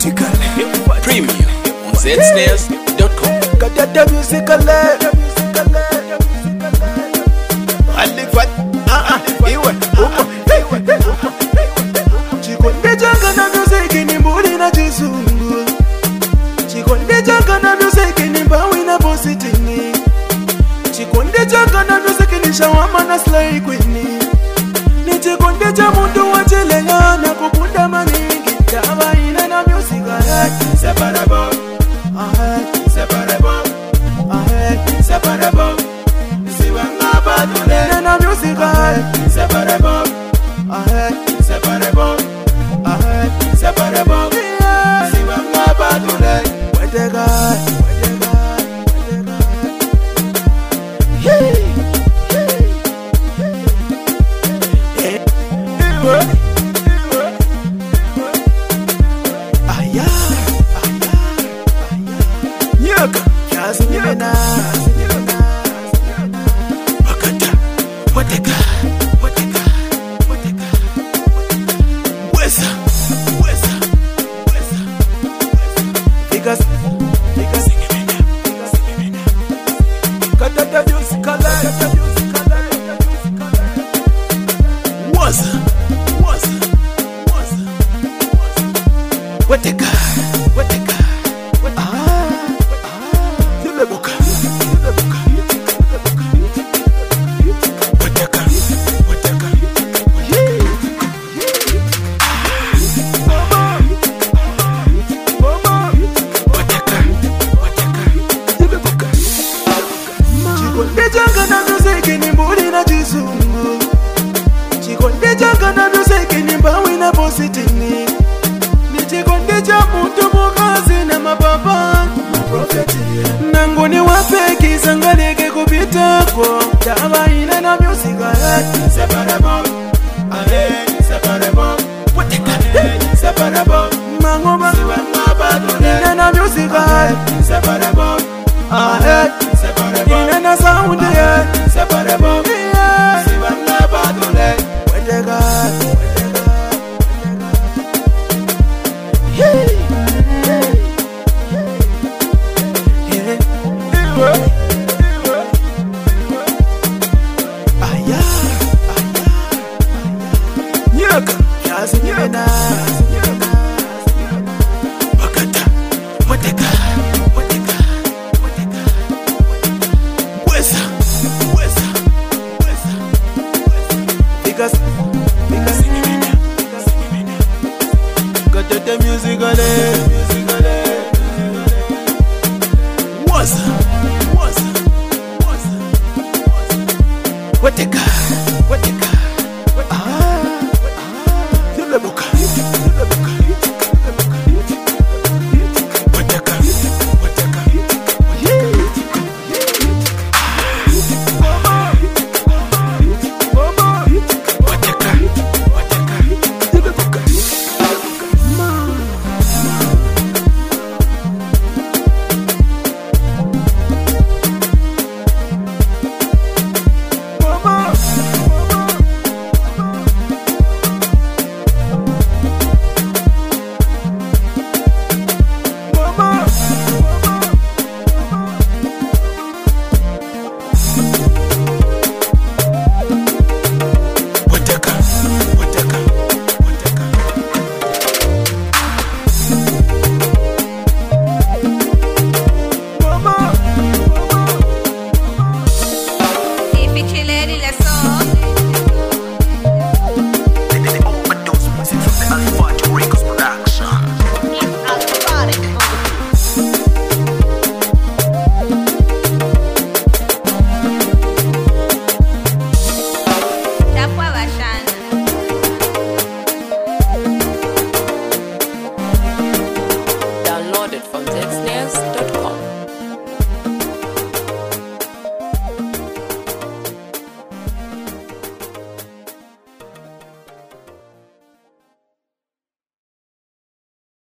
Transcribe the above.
musical premium on zsnares.com. Kadada musical alifat iwe uko chikonde changa na music ni mbuli na chizungu, chikonde changa na music ni mbawi na positini, chikonde changa na music ni shawama na slay queen, ni chikonde cha mundu wachelenga na kukunda maningi tawa ina na music inseparable, inseparable, inseparable. Inseparable, inseparable, inseparable, inseparable. Nangoni wapeki sangaleke kupita kwa tawa ina na music inseparable, inseparable, inseparable. Mangoma ina na music inseparable, ina na sound inseparable. Got the music on it.